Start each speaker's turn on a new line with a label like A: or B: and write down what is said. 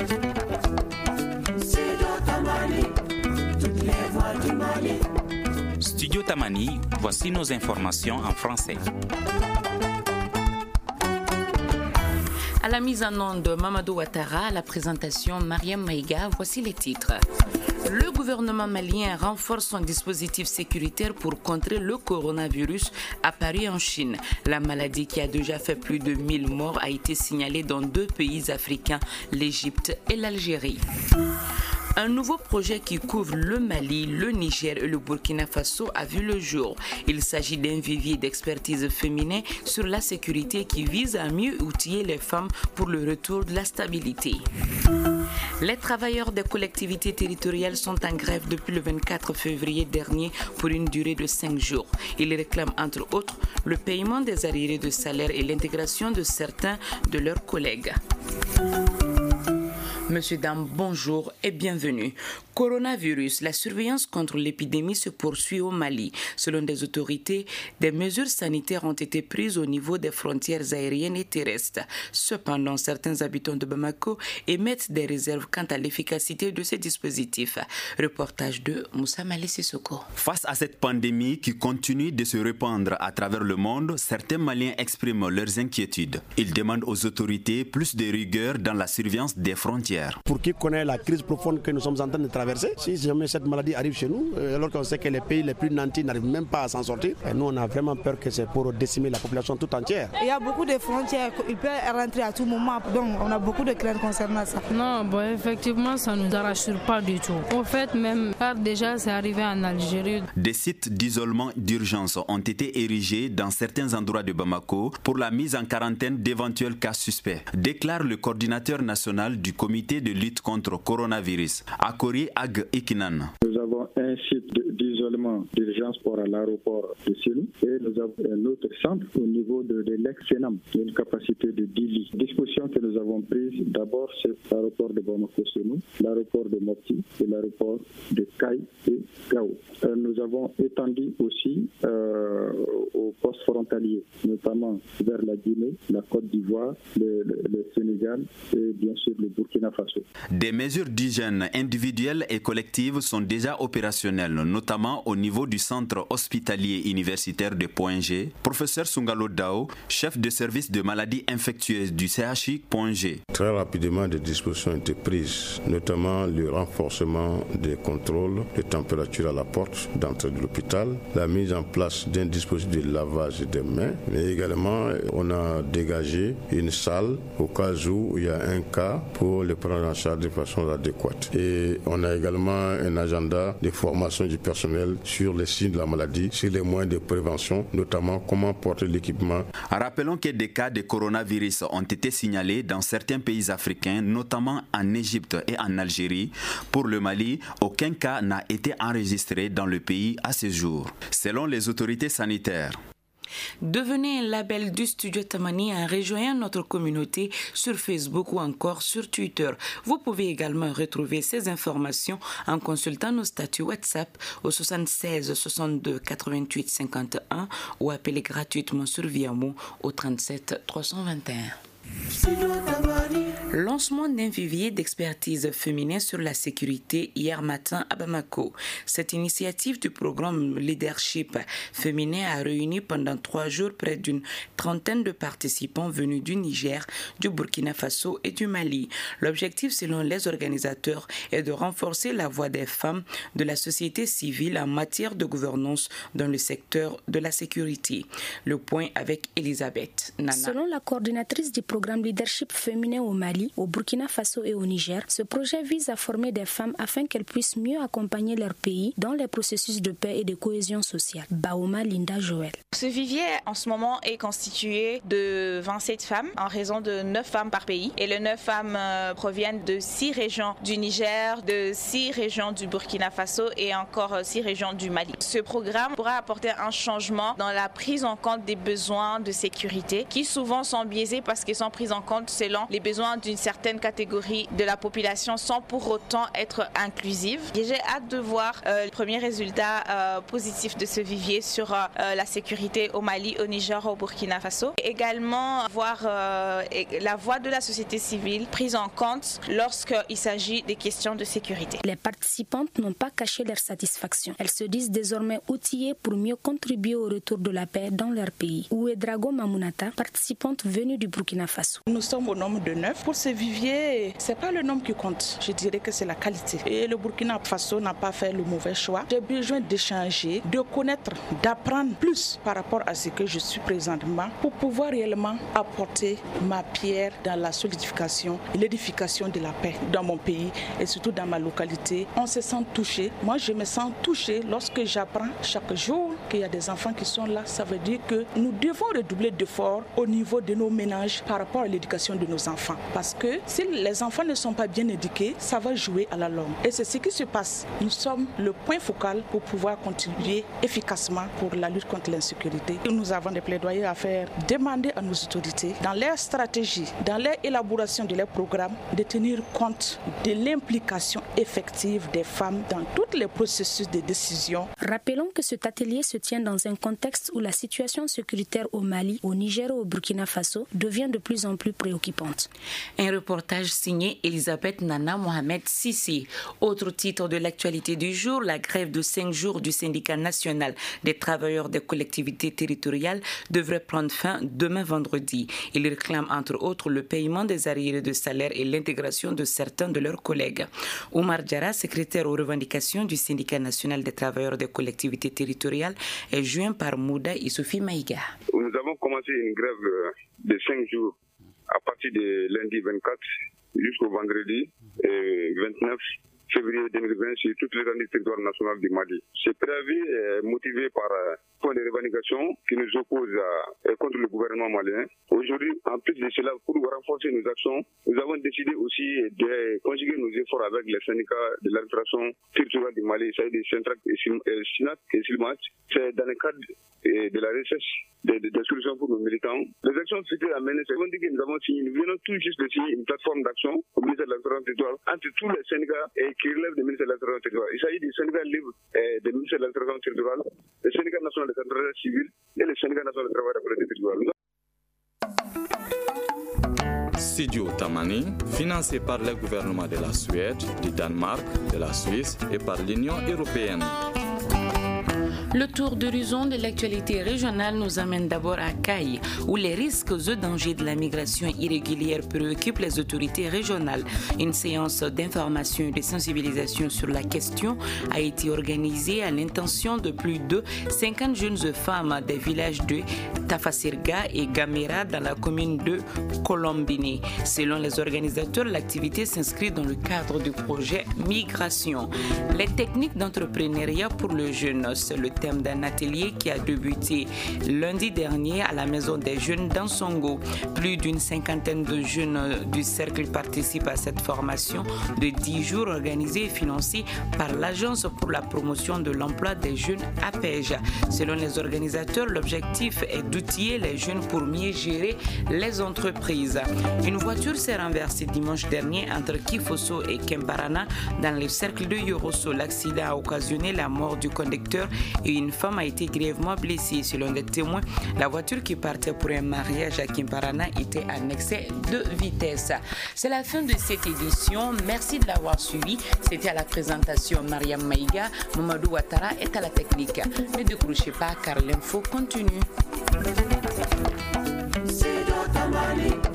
A: Studio Tamani, voici nos informations en français.
B: À la mise en onde de Mamadou Ouattara, à la présentation Mariam Maïga, voici les titres. Le gouvernement malien renforce son dispositif sécuritaire pour contrer le coronavirus apparu en Chine. La maladie qui a déjà fait plus de 1000 morts a été signalée dans 2 pays africains, l'Égypte et l'Algérie. Un nouveau projet qui couvre le Mali, le Niger et le Burkina Faso a vu le jour. Il s'agit d'un vivier d'expertise féminin sur la sécurité qui vise à mieux outiller les femmes pour le retour de la stabilité. Les travailleurs des collectivités territoriales sont en grève depuis le 24 février dernier pour une durée de 5 jours. Ils réclament entre autres le paiement des arriérés de salaire et l'intégration de certains de leurs collègues. Monsieur, dames, bonjour et bienvenue. Coronavirus, la surveillance contre l'épidémie se poursuit au Mali. Selon des autorités, des mesures sanitaires ont été prises au niveau des frontières aériennes et terrestres. Cependant, certains habitants de Bamako émettent des réserves quant à l'efficacité de ces dispositifs. Reportage de Moussa Malé Sissoko.
C: Face à cette pandémie qui continue de se répandre à travers le monde, certains Maliens expriment leurs inquiétudes. Ils demandent aux autorités plus de rigueur dans la surveillance des frontières.
D: Pour qui connaît la crise profonde que nous sommes en train de traverser, si jamais cette maladie arrive chez nous, alors qu'on sait que les pays les plus nantis n'arrivent même pas à s'en sortir, et nous on a vraiment peur que c'est pour décimer la population tout entière.
E: Il y a beaucoup de frontières, il peut rentrer à tout moment, donc on a beaucoup de craintes concernant ça.
F: Non, effectivement ça ne nous rassure pas du tout. En fait, même car déjà c'est arrivé en Algérie.
C: Des sites d'isolement d'urgence ont été érigés dans certains endroits de Bamako pour la mise en quarantaine d'éventuels cas suspects, déclare le coordinateur national du comité de lutte contre le coronavirus, Akori Ag Ikinan.
G: Nous avons un site d'isolement d'urgence pour l'aéroport de Sénou et nous avons un autre centre au niveau de l'ex-Sénam, une capacité de 10 lits. Dispositions que nous avons prises, d'abord c'est l'aéroport de Bamako-Sénou, l'aéroport de Mopti et l'aéroport de Kaï et Gao. Nous avons étendu aussi aux postes frontaliers, notamment vers la Guinée, la Côte d'Ivoire, le Sénégal et bien sûr le Burkina Faso.
C: Des mesures d'hygiène individuelles et collectives sont déjà opérationnelles, notamment au niveau du centre hospitalier universitaire de Point G. Professeur Sungalo Dao, chef de service de maladies infectieuses du CHI Point G.
H: Très rapidement, des dispositions ont été prises, notamment le renforcement des contrôles de température à la porte d'entrée de l'hôpital, la mise en place d'un dispositif de lavage des mains, mais également on a dégagé une salle au cas où il y a un cas pour le prendre en charge de façon adéquate. Et on a également un agenda de formation du personnel sur les signes de la maladie, sur les moyens de prévention, notamment comment porter l'équipement.
C: Rappelons que des cas de coronavirus ont été signalés dans certains pays africains, notamment en Égypte et en Algérie. Pour le Mali, aucun cas n'a été enregistré dans le pays à ce jour, selon les autorités sanitaires.
B: Devenez un label du Studio Tamani en rejoignant notre communauté sur Facebook ou encore sur Twitter. Vous pouvez également retrouver ces informations en consultant nos statuts WhatsApp au 76 62 88 51 ou appelez gratuitement sur Viamo au 37 321. Lancement d'un vivier d'expertise féminin sur la sécurité hier matin à Bamako. Cette initiative du programme Leadership féminin a réuni pendant 3 jours près d'une trentaine de participants venus du Niger, du Burkina Faso et du Mali. L'objectif, selon les organisateurs, est de renforcer la voix des femmes de la société civile en matière de gouvernance dans le secteur de la sécurité. Le point avec Elisabeth Nana.
I: Selon la coordinatrice du programme Leadership féminin au Mali, au Burkina Faso et au Niger, ce projet vise à former des femmes afin qu'elles puissent mieux accompagner leur pays dans les processus de paix et de cohésion sociale. Baoma Linda Joël.
J: Ce vivier en ce moment est constitué de 27 femmes en raison de 9 femmes par pays. Et les 9 femmes proviennent de 6 régions du Niger, de 6 régions du Burkina Faso et encore 6 régions du Mali. Ce programme pourra apporter un changement dans la prise en compte des besoins de sécurité qui souvent sont biaisés parce qu'ils sont pris en compte selon les besoins d'une d'une certaine catégorie de la population sans pour autant être inclusive. Et j'ai hâte de voir les premiers résultats positifs de ce vivier sur la sécurité au Mali, au Niger, au Burkina Faso. Également voir la voix de la société civile prise en compte lorsqu'il s'agit des questions de sécurité.
I: Les participantes n'ont pas caché leur satisfaction. Elles se disent désormais outillées pour mieux contribuer au retour de la paix dans leur pays. Ouedrago Mamounata, participante venue du Burkina Faso.
K: Nous sommes au nombre de 9. Pour ce vivier, ce n'est pas le nombre qui compte. Je dirais que c'est la qualité. Et le Burkina Faso n'a pas fait le mauvais choix. J'ai besoin d'échanger, de connaître, d'apprendre plus par rapport à ce que je suis présentement pour pouvoir réellement apporter ma pierre dans la solidification et l'édification de la paix dans mon pays et surtout dans ma localité. On se sent touché. Moi, je me sens touché lorsque j'apprends chaque jour qu'il y a des enfants qui sont là. Ça veut dire que nous devons redoubler d'efforts au niveau de nos ménages par rapport à l'éducation de nos enfants. Parce que si les enfants ne sont pas bien éduqués, ça va jouer à la longue. Et c'est ce qui se passe. Nous sommes le point focal pour pouvoir contribuer efficacement pour la lutte contre l'insécurité. Nous avons des plaidoyers à faire, demander à nos autorités, dans leur stratégie, dans leur élaboration de leurs programmes, de tenir compte de l'implication effective des femmes dans tous les processus de décision.
I: Rappelons que cet atelier se tient dans un contexte où la situation sécuritaire au Mali, au Niger et au Burkina Faso devient de plus en plus préoccupante.
B: Un reportage signé Elisabeth Nana Mohamed Sissi. Autre titre de l'actualité du jour, la grève de 5 jours du syndicat national des travailleurs des collectivités territoriales devrait prendre fin demain vendredi. Il réclame entre autres le paiement des arriérés de salaire et l'intégration de certains de leurs collègues. Oumar Diarra, secrétaire aux revendications du syndicat national des travailleurs des collectivités territoriales, est joint par Mouda Issoufy Maïga.
L: Nous avons commencé une grève de 5 jours à partir de lundi 24 jusqu'au vendredi 29 février 2020 sur toute l'étendue du territoire national du Mali. Ce préavis est motivé par point de revendication qui nous oppose contre le gouvernement malien. Aujourd'hui, en plus de cela, pour renforcer nos actions, nous avons décidé aussi de conjuguer nos efforts avec les syndicats de l'administration territoriale du Mali, c'est-à-dire des Centrac et SINAC et SILMAT. C'est dans le cadre de la recherche des solutions pour nos militants. Les actions futures à mener, c'est que nous avons signé, nous venons tout juste de signer une plateforme d'action au ministère de l'administration territoriale entre tous les syndicats et qui relèvent du ministère de l'administration territoriale. Il s'agit des syndicats libres du ministère de l'administration territoriale, le syndicat national des travailleurs civils et le syndicat national des travailleurs des territoires.
M: Studio Tamani, financé par le gouvernement de la Suède, du Danemark, de la Suisse et par l'Union européenne.
B: Le tour d'horizon de l'actualité régionale nous amène d'abord à Caille, où les risques et dangers de la migration irrégulière préoccupent les autorités régionales. Une séance d'information et de sensibilisation sur la question a été organisée à l'intention de plus de 50 jeunes femmes des villages de Tafasirga et Gamera dans la commune de Colombini. Selon les organisateurs, l'activité s'inscrit dans le cadre du projet Migration. Les techniques d'entrepreneuriat pour le jeune, c'est le thème d'un atelier qui a débuté lundi dernier à la Maison des Jeunes dans Songo. Plus d'une cinquantaine de jeunes du cercle participent à cette formation de 10 jours organisée et financée par l'Agence pour la promotion de l'emploi des jeunes APEJ. Selon les organisateurs, l'objectif est d'outiller les jeunes pour mieux gérer les entreprises. Une voiture s'est renversée dimanche dernier entre Kifosso et Kembarana dans le cercle de Yorosso. L'accident a occasionné la mort du conducteur et une femme a été grièvement blessée. Selon les témoins, la voiture qui partait pour un mariage à Kimparana était en excès de vitesse. C'est la fin de cette édition. Merci de l'avoir suivi. C'était à la présentation Mariam Maïga. Mamadou Ouattara est à la technique. Ne décrochez pas car l'info continue.